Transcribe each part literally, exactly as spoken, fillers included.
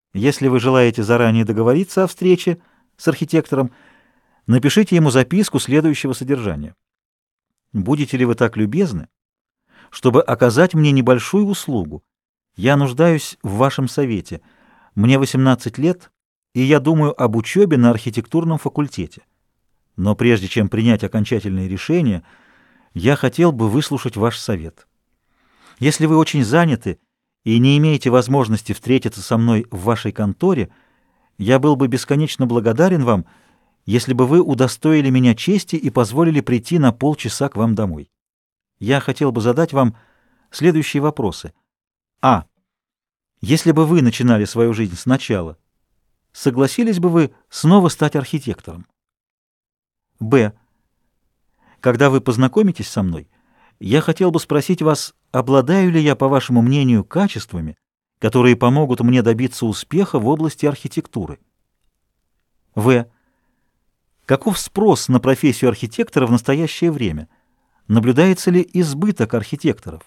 Если вы желаете заранее договориться о встрече с архитектором, напишите ему записку следующего содержания. Будете ли вы так любезны, чтобы оказать мне небольшую услугу? Я нуждаюсь в вашем совете. Мне восемнадцать лет, и я думаю об учебе на архитектурном факультете. Но прежде чем принять окончательное решение, я хотел бы выслушать ваш совет. Если вы очень заняты и не имеете возможности встретиться со мной в вашей конторе, я был бы бесконечно благодарен вам, если бы вы удостоили меня чести и позволили прийти на полчаса к вам домой. Я хотел бы задать вам следующие вопросы. А. Если бы вы начинали свою жизнь сначала, согласились бы вы снова стать архитектором? Б. Когда вы познакомитесь со мной, я хотел бы спросить вас, обладаю ли я, по вашему мнению, качествами, которые помогут мне добиться успеха в области архитектуры? В. Каков спрос на профессию архитектора в настоящее время? Наблюдается ли избыток архитекторов?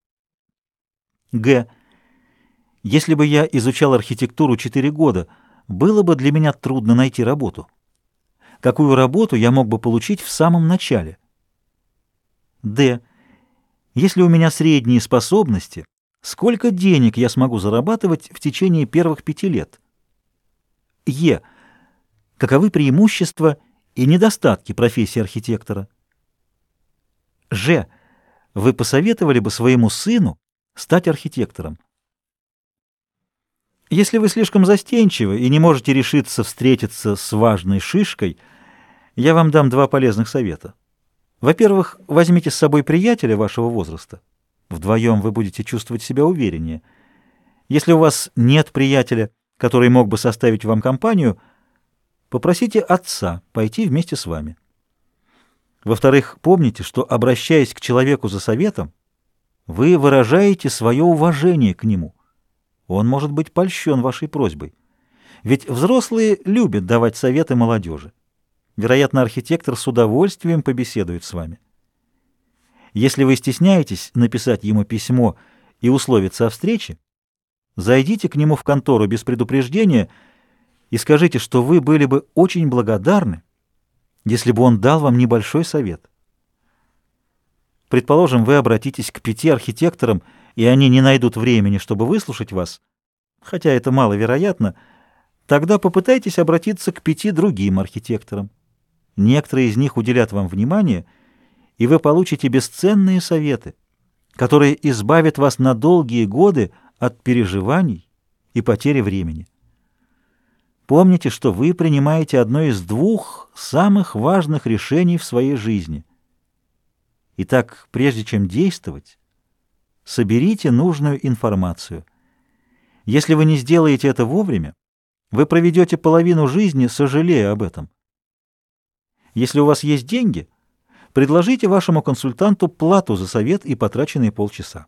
Г. Если бы я изучал архитектуру четыре года, было бы для меня трудно найти работу. Какую работу я мог бы получить в самом начале? Д. Если у меня средние способности, сколько денег я смогу зарабатывать в течение первых пяти лет? Е. Каковы преимущества и недостатки профессии архитектора? Ж. Вы посоветовали бы своему сыну стать архитектором? Если вы слишком застенчивы и не можете решиться встретиться с важной шишкой, я вам дам два полезных совета. Во-первых, возьмите с собой приятеля вашего возраста. Вдвоем вы будете чувствовать себя увереннее. Если у вас нет приятеля, который мог бы составить вам компанию, попросите отца пойти вместе с вами. Во-вторых, помните, что, обращаясь к человеку за советом, вы выражаете свое уважение к нему. Он может быть польщен вашей просьбой. Ведь взрослые любят давать советы молодежи. Вероятно, архитектор с удовольствием побеседует с вами. Если вы стесняетесь написать ему письмо и условиться о встрече, зайдите к нему в контору без предупреждения и скажите, что вы были бы очень благодарны, если бы он дал вам небольшой совет. Предположим, вы обратитесь к пяти архитекторам, и они не найдут времени, чтобы выслушать вас, хотя это маловероятно, тогда попытайтесь обратиться к пяти другим архитекторам. Некоторые из них уделят вам внимание, и вы получите бесценные советы, которые избавят вас на долгие годы от переживаний и потери времени. Помните, что вы принимаете одно из двух самых важных решений в своей жизни. Итак, прежде чем действовать, соберите нужную информацию. Если вы не сделаете это вовремя, вы проведете половину жизни, сожалея об этом. Если у вас есть деньги, предложите вашему консультанту плату за совет и потраченные полчаса.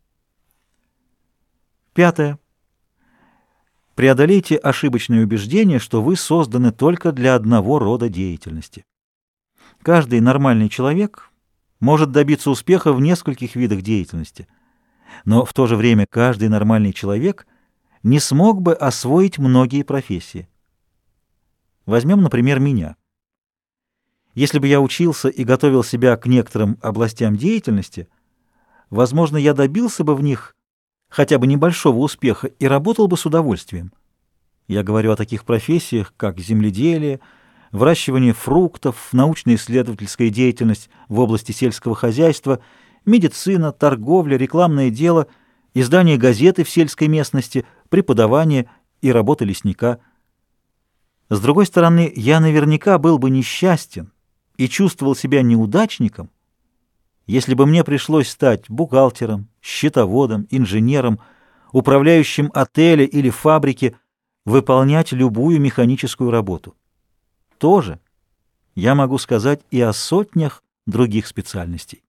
Пятое. Преодолейте ошибочное убеждение, что вы созданы только для одного рода деятельности. Каждый нормальный человек может добиться успеха в нескольких видах деятельности, но в то же время каждый нормальный человек не смог бы освоить многие профессии. Возьмем, например, меня. Если бы я учился и готовил себя к некоторым областям деятельности, возможно, я добился бы в них хотя бы небольшого успеха и работал бы с удовольствием. Я говорю о таких профессиях, как земледелие, выращивание фруктов, научно-исследовательская деятельность в области сельского хозяйства, медицина, торговля, рекламное дело, издание газеты в сельской местности, преподавание и работа лесника. С другой стороны, я наверняка был бы несчастен и чувствовал себя неудачником, если бы мне пришлось стать бухгалтером, счетоводом, инженером, управляющим отеля или фабрики, выполнять любую механическую работу. Тоже я могу сказать и о сотнях других специальностей.